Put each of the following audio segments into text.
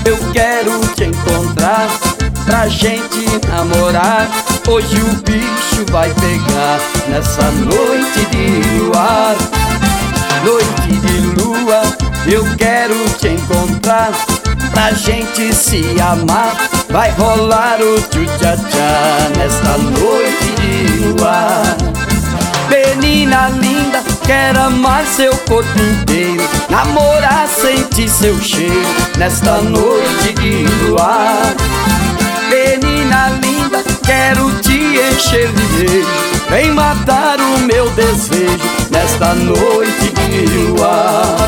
eu quero te encontrar pra gente namorar. Hoje o bicho vai pegar nessa noite de luar. Noite de lua, eu quero te encontrar pra gente se amar. Vai rolar o tchu-tchá-tchá nesta noite de luar. Menina linda, quero amar seu corpo inteiro, namorar, sentir seu cheiro nesta noite de luar. Menina linda, quero te encher de beijo, vem matar o meu desejo nesta noite de luar.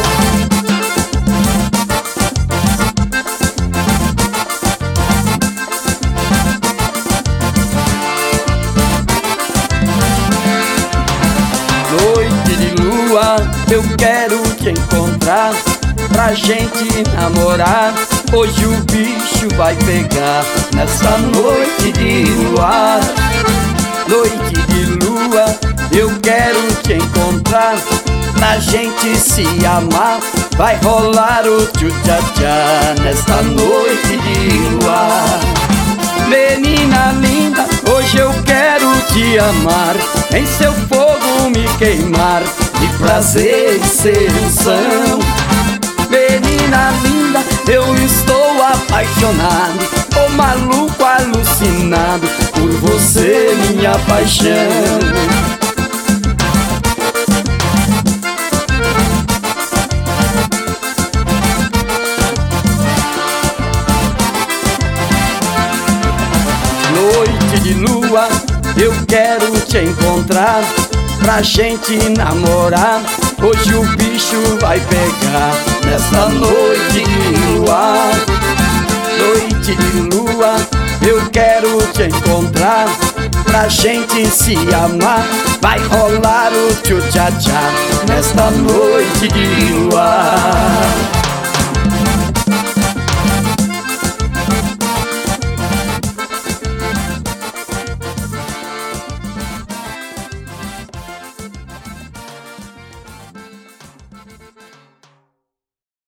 Noite de lua, eu quero te encontrar pra gente namorar. Hoje o bicho vai pegar nessa noite de luar. Noite de lua, eu quero te encontrar pra gente se amar. Vai rolar o tchu-tchá-tchá nesta noite de luar. Menina linda, hoje eu quero te amar, em seu fogo me queimar, de prazer e sedução. Menina linda, eu estou apaixonado, tô maluco, alucinado por você, minha paixão. Noite de lua, eu quero te encontrar pra gente namorar. Hoje o bicho vai pegar nessa noite de luar. Noite de lua, eu quero te encontrar pra gente se amar. Vai rolar o tchu-tchá-tchá nesta noite de luar.